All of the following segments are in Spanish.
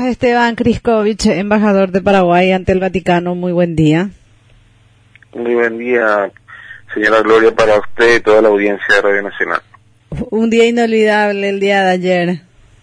Esteban Kriskovich, embajador de Paraguay ante el Vaticano. Muy buen día. Muy buen día, señora Gloria, para usted y toda la audiencia de Radio Nacional. Un día inolvidable el día de ayer.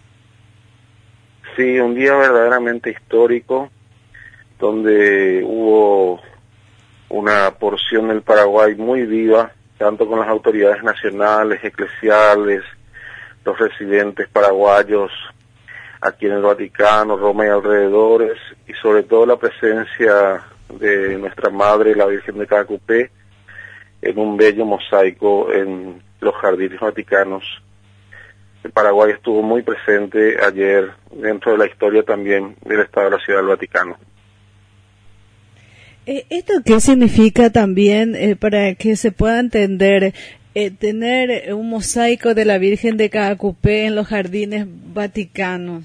Sí, un día verdaderamente histórico, donde hubo una porción del Paraguay muy viva, tanto con las autoridades nacionales, eclesiales, los residentes paraguayos aquí en el Vaticano, Roma y alrededores, y sobre todo la presencia de nuestra Madre, la Virgen de Caacupé, en un bello mosaico en los jardines vaticanos. El Paraguay estuvo muy presente ayer dentro de la historia también del Estado de la Ciudad del Vaticano. ¿Esto qué significa también para que se pueda entender tener un mosaico de la Virgen de Caacupé en los jardines vaticanos?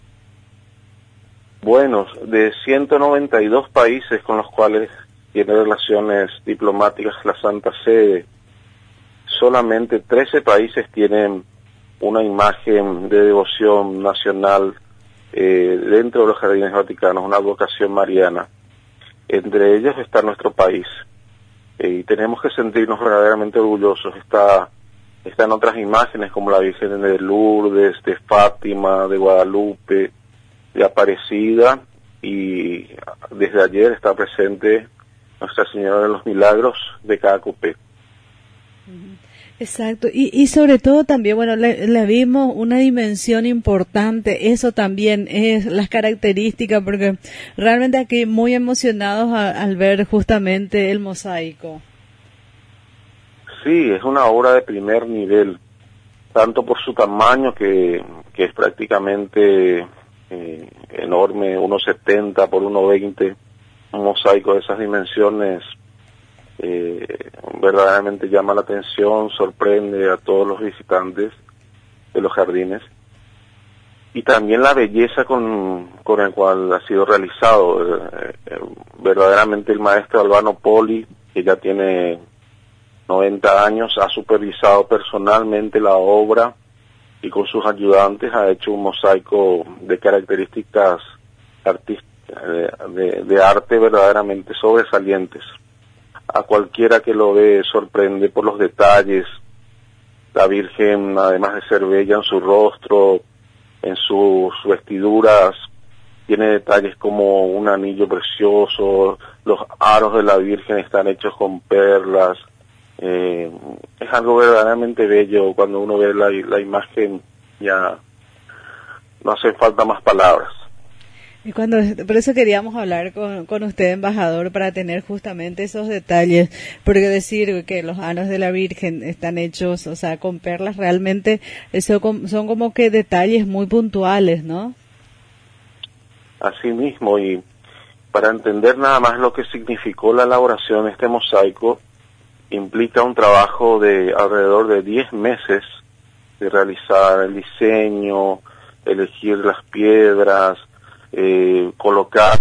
Bueno, de 192 países con los cuales tiene relaciones diplomáticas la Santa Sede, solamente 13 países tienen una imagen de devoción nacional dentro de los jardines vaticanos, una advocación mariana. Entre ellos está nuestro país, y tenemos que sentirnos verdaderamente orgullosos. Están otras imágenes como la Virgen de Lourdes, de Fátima, de Guadalupe, de Aparecida, y desde ayer está presente Nuestra Señora de los Milagros de Caacupé. Exacto, y sobre todo también, bueno, le vimos una dimensión importante, eso también es las características, porque realmente aquí muy emocionados al ver justamente el mosaico. Sí, es una obra de primer nivel, tanto por su tamaño, que es prácticamente enorme, 1,70 por 1,20, un mosaico de esas dimensiones. Verdaderamente llama la atención, sorprende a todos los visitantes de los jardines, y también la belleza con el cual ha sido realizado. Verdaderamente el maestro Albano Poli, que ya tiene 90 años, ha supervisado personalmente la obra y con sus ayudantes ha hecho un mosaico de características de arte verdaderamente sobresalientes. A cualquiera que lo ve sorprende por los detalles. La Virgen, además de ser bella en su rostro, en sus vestiduras, tiene detalles como un anillo precioso, los aros de la Virgen están hechos con perlas. Es algo verdaderamente bello. Cuando uno ve la imagen, ya no hacen falta más palabras. Y por eso queríamos hablar con usted, embajador, para tener justamente esos detalles, porque decir que los aros de la Virgen están hechos, o sea, con perlas, realmente eso son como que detalles muy puntuales, ¿no? Así mismo, y para entender nada más lo que significó la elaboración de este mosaico, implica un trabajo de alrededor de 10 meses de realizar el diseño, elegir las piedras, colocar,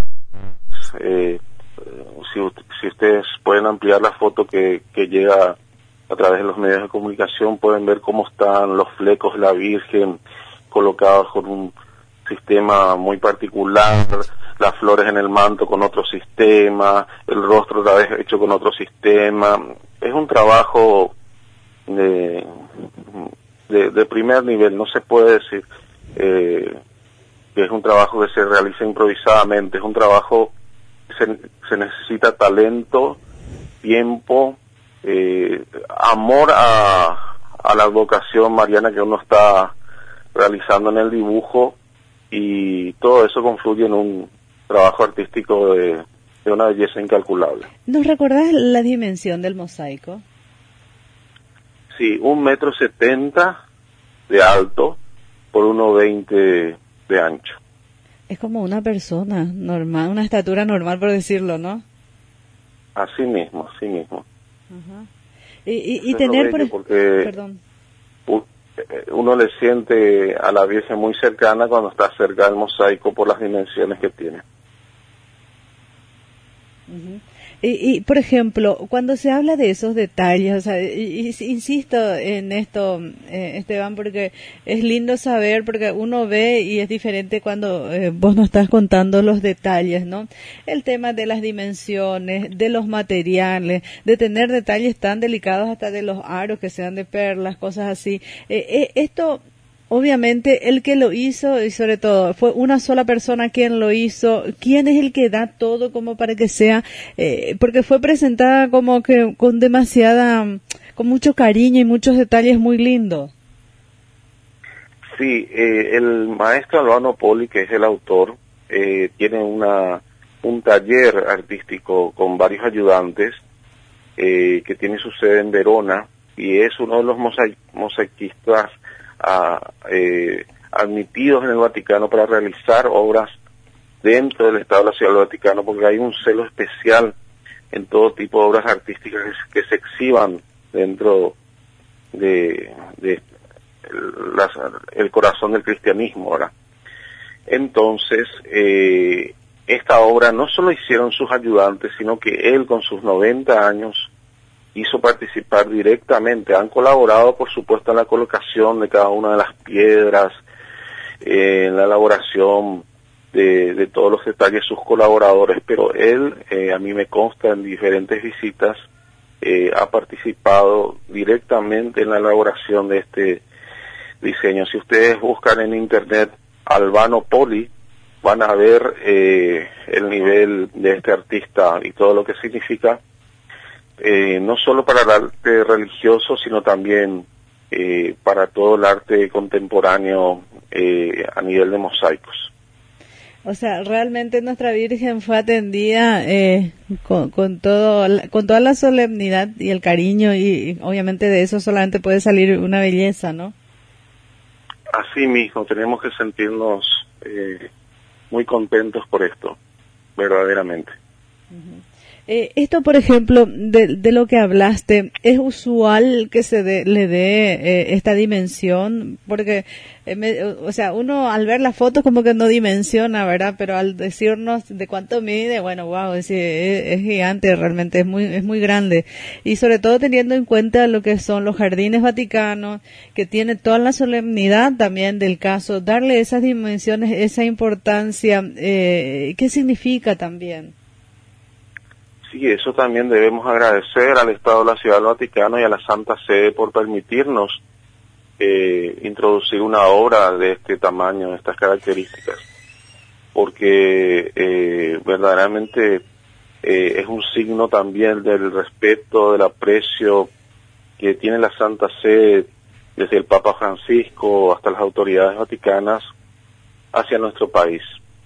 si ustedes pueden ampliar la foto que llega a través de los medios de comunicación, pueden ver cómo están los flecos de la Virgen colocados con un sistema muy particular, las flores en el manto con otro sistema, el rostro otra vez hecho con otro sistema. Es un trabajo de primer nivel. No se puede decir que es un trabajo que se realiza improvisadamente. Es un trabajo que se necesita talento, tiempo, amor a la vocación mariana que uno está realizando en el dibujo, y todo eso confluye en un trabajo artístico de una belleza incalculable. ¿Nos recordás la dimensión del mosaico? Sí, 1,70 m de alto por 1,20 de ancho. Es como una persona normal, una estatura normal, por decirlo, ¿no? Así mismo, así mismo. Ajá. Y tener, perdón, uno le siente a la Virgen muy cercana cuando está cerca del mosaico por las dimensiones que tiene. Por ejemplo, cuando se habla de esos detalles, o sea, insisto en esto, Esteban, porque es lindo saber, porque uno ve y es diferente cuando vos nos estás contando los detalles, ¿no? El tema de las dimensiones, de los materiales, de tener detalles tan delicados hasta de los aros que sean de perlas, cosas así. Esto... Obviamente, el que lo hizo, y sobre todo, fue una sola persona quien lo hizo. ¿Quién es el que da todo como para que sea? Porque fue presentada como que con con mucho cariño y muchos detalles muy lindos. Sí, el maestro Albano Poli, que es el autor, tiene un taller artístico con varios ayudantes, que tiene su sede en Verona, y es uno de los mosaicistas admitidos en el Vaticano para realizar obras dentro del Estado de la Ciudad del Vaticano, porque hay un celo especial en todo tipo de obras artísticas que se exhiban dentro de el corazón del cristianismo, ¿verdad? Entonces, esta obra no solo hicieron sus ayudantes, sino que él con sus 90 años hizo participar directamente. Han colaborado, por supuesto, en la colocación de cada una de las piedras, en la elaboración de todos los detalles sus colaboradores, pero él, a mí me consta en diferentes visitas, ha participado directamente en la elaboración de este diseño. Si ustedes buscan en internet Albano Poli, van a ver el nivel de este artista y todo lo que significa, no solo para el arte religioso, sino también para todo el arte contemporáneo a nivel de mosaicos. O sea, realmente nuestra Virgen fue atendida con toda la solemnidad y el cariño, y obviamente de eso solamente puede salir una belleza, ¿no? Así mismo, tenemos que sentirnos muy contentos por esto, verdaderamente. Uh-huh. Esto, por ejemplo, de lo que hablaste, ¿es usual que le dé esta dimensión? Porque, o sea, uno al ver la foto como que no dimensiona, ¿verdad? Pero al decirnos de cuánto mide, bueno, wow, es gigante, realmente es muy grande. Y sobre todo teniendo en cuenta lo que son los jardines vaticanos, que tiene toda la solemnidad también del caso, darle esas dimensiones, esa importancia, ¿qué significa también? Sí, eso también debemos agradecer al Estado de la Ciudad del Vaticano y a la Santa Sede por permitirnos introducir una obra de este tamaño, de estas características, porque verdaderamente es un signo también del respeto, del aprecio que tiene la Santa Sede, desde el Papa Francisco hasta las autoridades vaticanas, hacia nuestro país.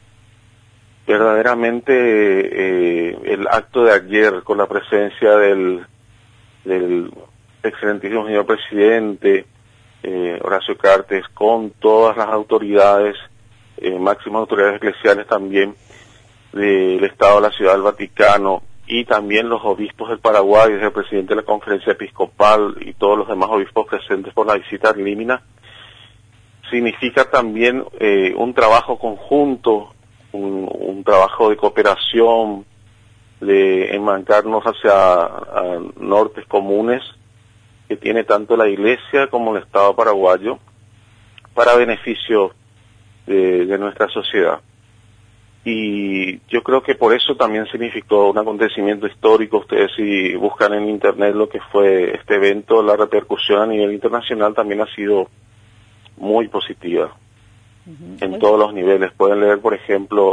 Verdaderamente el acto de ayer, con la presencia del excelentísimo señor presidente Horacio Cartes, con todas las autoridades, máximas autoridades eclesiales también del Estado de la Ciudad del Vaticano, y también los obispos del Paraguay, desde el presidente de la Conferencia Episcopal y todos los demás obispos presentes por la visita a Límina, significa también un trabajo conjunto, un trabajo de cooperación, de enmarcarnos hacia nortes comunes que tiene tanto la Iglesia como el Estado paraguayo para beneficio de nuestra sociedad. Y yo creo que por eso también significó un acontecimiento histórico. Ustedes, si buscan en internet lo que fue este evento, la repercusión a nivel internacional también ha sido muy positiva. En todos los niveles. Pueden leer, por ejemplo,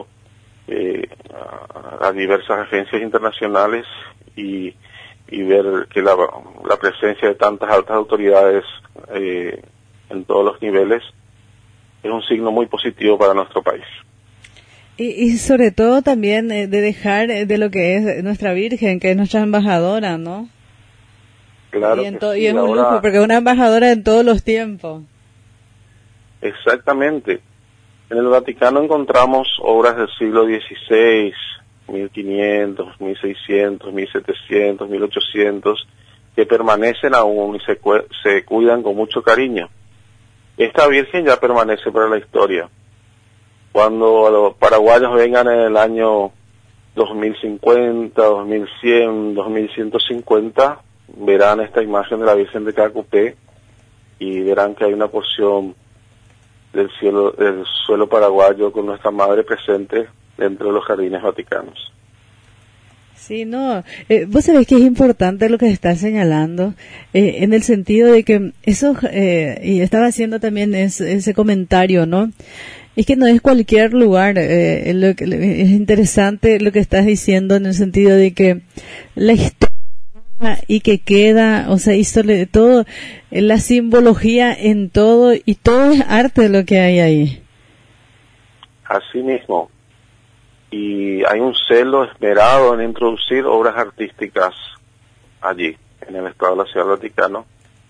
a diversas agencias internacionales y ver que la presencia de tantas altas autoridades en todos los niveles es un signo muy positivo para nuestro país. Y sobre todo también de dejar de lo que es nuestra Virgen, que es nuestra embajadora, ¿no? Claro. Y es un lujo, porque es una embajadora en todos los tiempos. Exactamente. En el Vaticano encontramos obras del siglo XVI, 1500, 1600, 1700, 1800, que permanecen aún y se cuidan con mucho cariño. Esta Virgen ya permanece para la historia. Cuando los paraguayos vengan en el año 2050, 2100, 2150, verán esta imagen de la Virgen de Cacupé y verán que hay una porción del suelo paraguayo con nuestra madre presente dentro de los jardines vaticanos. Sí, no, vos sabés que es importante lo que estás señalando, en el sentido de que eso, y estaba haciendo también ese comentario, ¿no? Es que no es cualquier lugar, es interesante lo que estás diciendo en el sentido de que la historia y que queda, o sea, y sobre todo la simbología en todo, y todo es arte lo que hay ahí. Así mismo. Y hay un celo esmerado en introducir obras artísticas allí, en el estado de la Ciudad del Vaticano.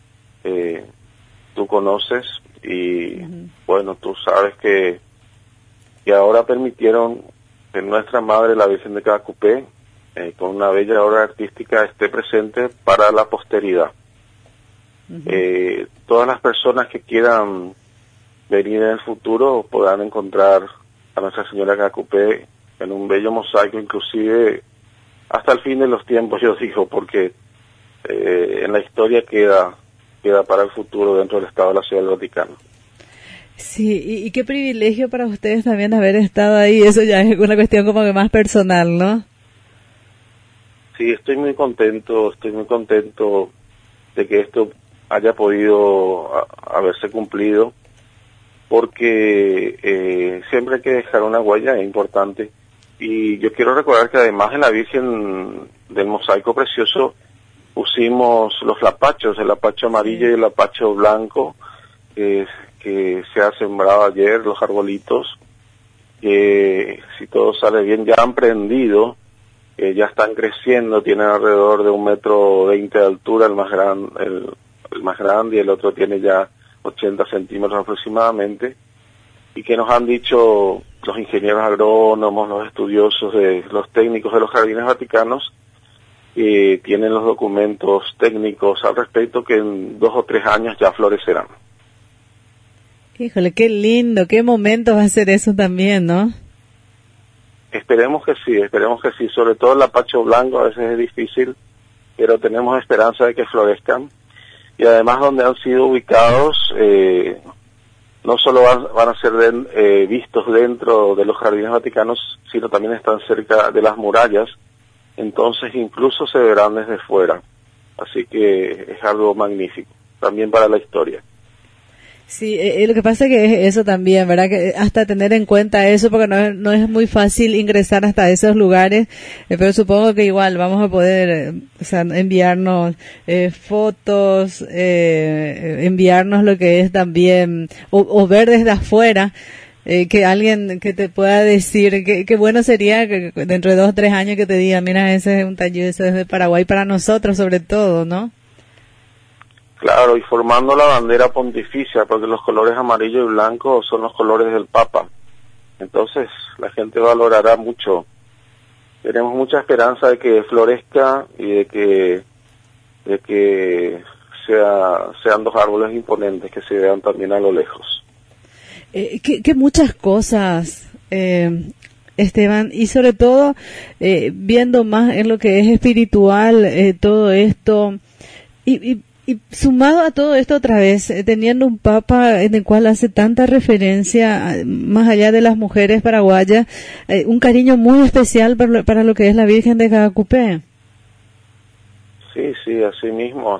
Tú conoces y, bueno, tú sabes que ahora permitieron que nuestra Madre, la Virgen de Cacupé, con una bella obra artística, esté presente para la posteridad. Todas las personas que quieran venir en el futuro podrán encontrar a Nuestra Señora Cacupé en un bello mosaico, inclusive hasta el fin de los tiempos, yo digo, porque en la historia queda para el futuro dentro del Estado de la Ciudad del Vaticano. Sí, y qué privilegio para ustedes también haber estado ahí. Eso ya es una cuestión como que más personal, ¿no? Sí, estoy muy contento de que esto haya podido haberse cumplido, porque siempre hay que dejar una huella importante. Y yo quiero recordar que además en la Virgen del mosaico precioso pusimos los lapachos, el lapacho amarillo y el lapacho blanco, que se ha sembrado ayer, los arbolitos, que si todo sale bien ya han prendido, ya están creciendo, tienen alrededor de 1,20 m de altura, el más grande, y el otro tiene ya 80 centímetros aproximadamente, y que nos han dicho los ingenieros agrónomos, los estudiosos, los técnicos de los jardines vaticanos, que tienen los documentos técnicos al respecto, que en 2 o 3 años ya florecerán. Híjole, qué lindo, qué momento va a ser eso también, ¿no? Esperemos que sí, sobre todo el lapacho blanco a veces es difícil, pero tenemos esperanza de que florezcan, y además donde han sido ubicados, no solo van a ser vistos dentro de los jardines vaticanos, sino también están cerca de las murallas, entonces incluso se verán desde fuera, así que es algo magnífico, también para la historia. Sí, lo que pasa es que es eso también, ¿verdad? Que hasta tener en cuenta eso, porque no es muy fácil ingresar hasta esos lugares, pero supongo que igual vamos a poder, enviarnos fotos, enviarnos lo que es también, o ver desde afuera, que alguien que te pueda decir que bueno sería que dentro de 2 o 3 años que te diga, mira, ese es un taller, ese es de Paraguay, para nosotros sobre todo, ¿no? Claro, y formando la bandera pontificia, porque los colores amarillo y blanco son los colores del Papa. Entonces, la gente valorará mucho. Tenemos mucha esperanza de que florezca y de que sean 2 árboles imponentes que se vean también a lo lejos. Que muchas cosas, Esteban, y sobre todo viendo más en lo que es espiritual, todo esto, y sumado a todo esto otra vez, teniendo un papa en el cual hace tanta referencia, más allá de las mujeres paraguayas, un cariño muy especial para lo que es la Virgen de Cacupé. Sí, así mismo.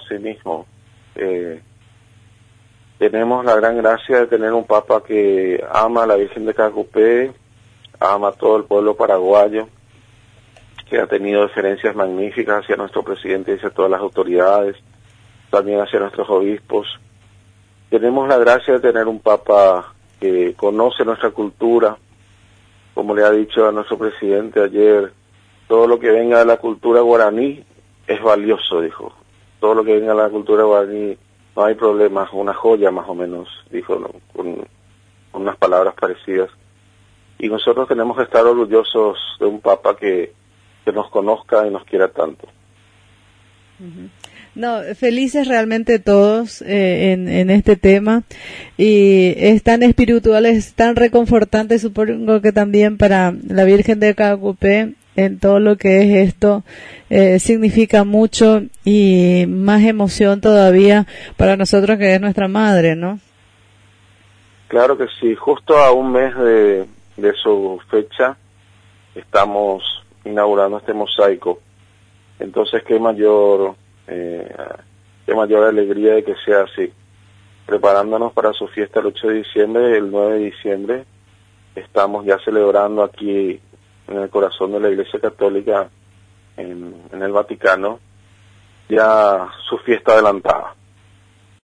Tenemos la gran gracia de tener un papa que ama a la Virgen de Cacupé, ama a todo el pueblo paraguayo, que ha tenido referencias magníficas hacia nuestro presidente y hacia todas las autoridades, también hacia nuestros obispos. Tenemos la gracia de tener un papa que conoce nuestra cultura, como le ha dicho a nuestro presidente ayer, todo lo que venga de la cultura guaraní es valioso, dijo. Todo lo que venga de la cultura guaraní, no hay problema, una joya más o menos, dijo, ¿no? con unas palabras parecidas. Y nosotros tenemos que estar orgullosos de un papa que nos conozca y nos quiera tanto. Uh-huh. No, felices realmente todos en este tema, y es tan espiritual, es tan reconfortante, supongo que también para la Virgen de Cacupé, en todo lo que es esto, significa mucho y más emoción todavía para nosotros que es nuestra madre, ¿no? Claro que sí, justo a un mes de su fecha estamos inaugurando este mosaico. Entonces qué mayor alegría de que sea así. Preparándonos para su fiesta el 8 de diciembre, el 9 de diciembre, estamos ya celebrando aquí en el corazón de la Iglesia Católica en el Vaticano, ya su fiesta adelantada.